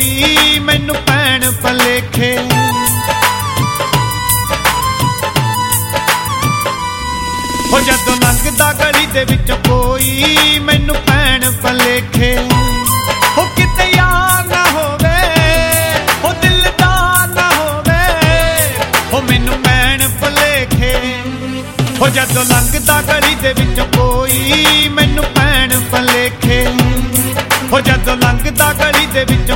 कोई मैनू भैन भलेखे। हो जदों लंघदा गली दे विच कोई मैनू भैन भलेखे। हो किते यार ना होवे, हो दिलदार ना होवे, हो मैनू भैन भलेखे। हो जदों लंघदा गली दे विच कोई मैनू भैन भलेखे। हो जदों लंघदा गली दे विच